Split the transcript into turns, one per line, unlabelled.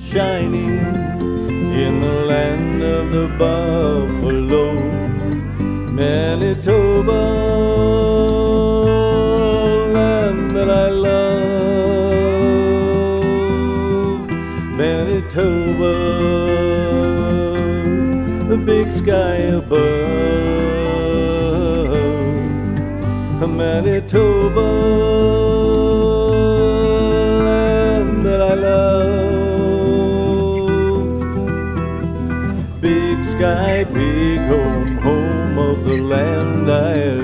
shining in the land of the buffalo, Manitoba, land that I love. Manitoba, the big sky above. Manitoba, land that I love. Big sky, big home, home of the land I